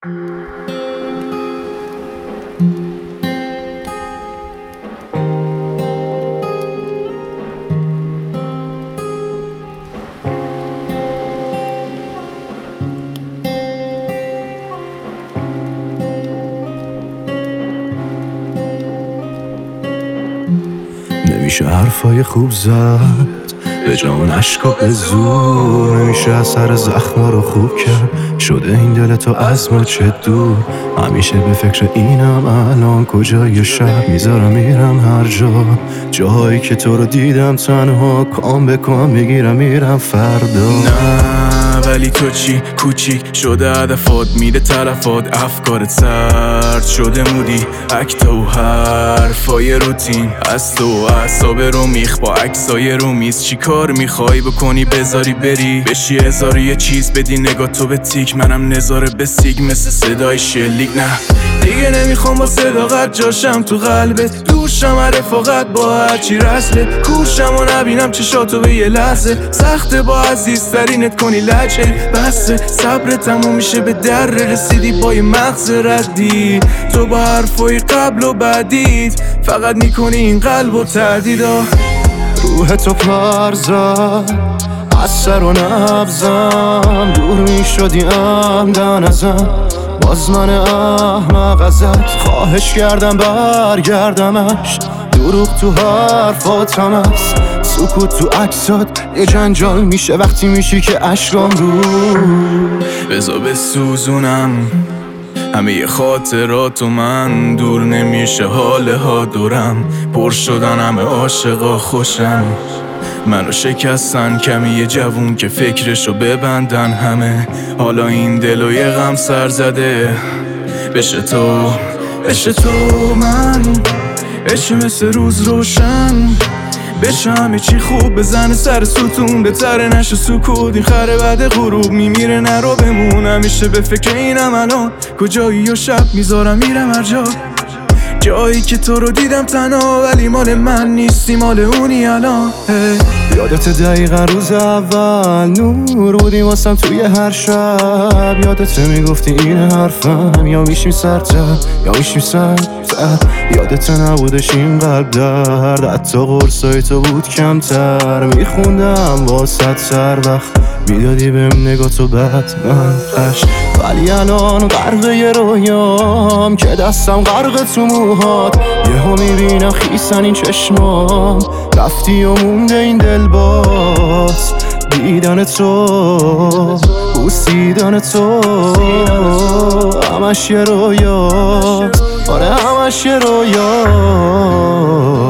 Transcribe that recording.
نمیشه حرفای خوب زد به جان عشقا به زور، نمیشه اثر زخما رو خوب کرد. شده این دل تو از ما چه دور، همیشه به فکر اینم الان کجای شب میذارم میرم هر جا، جاهایی که تو رو دیدم تنها کام به کام میگیرم میرم فردا. نه ولی تو چی کوچیک شده هدفات، میده تلفات، افکارت سرد شده مودی، اکتا و حرفای روتین از تو اعصاب رو میخ با عکسای رو میز. چی کار میخوای بکنی بذاری بری بشی هزار یه چیز بدی نگاه تو به تیک، منم نظاره به سیگ مثل صدای شلیک. نه دیگه نمیخوام با صداقت جاشم تو قلبت، دوشم رفاقت با هرچی رسله، کوشم و نبینم چشاتو به یه لحظه، سخته با عزیزترینت کنی لجه بسه، صبر تموم میشه به در رسیدی با یه مغز ردی، تو با حرفای قبل و بعدیت فقط میکنی این قلب و تردیدا. روح تو پرزد از سر و نبزم، دور میشدی عمدن ازم، باز من احمق ازت خواهش کردم برگردمش، دروغ تو حرفاتم هست، سکوت تو عکسات یه جنجال میشه وقتی میشی که اشکام رو. بذار بسوزونم همه خاطراتو، من دور نمیشه حاله ها دورم، پر شدن همه عاشقا خوشم، منو شکستن کمی یه جوون که فکرشو ببندن همه، حالا این دلو یه غم سر زده بشه تو من، عشق مثل روز روشن بشه همه چی خوب بزنه سر ستون، بهتره نشه سکوت، این خره بعد غروب میمیره نرو بمون، همیشه به فکر اینم الان کجایی و شب میذارم میرم هر جا، جایی که تو رو دیدم تنها ولی مال من نیستی مال اونی الان. یادت دقیقا روز اول نور بودی واسم توی هر شب، یادت میگفتی این حرفم یا میشیم سرتر یا میشیم سرتر، یادت نبودش این قلب درد حتی قرصای تو بود کمتر، میخوندم واسط سر وقت میدادی بهم نگاه تو بعد من خش، ولی الان غرقه رویام که دستم غرق تو موهات، یهو میبینم خیسن این چشمام، رفتی و مونده این دل باز، دیدن تو بوسیدن تو همش یه رویا، آره همش یه رویا.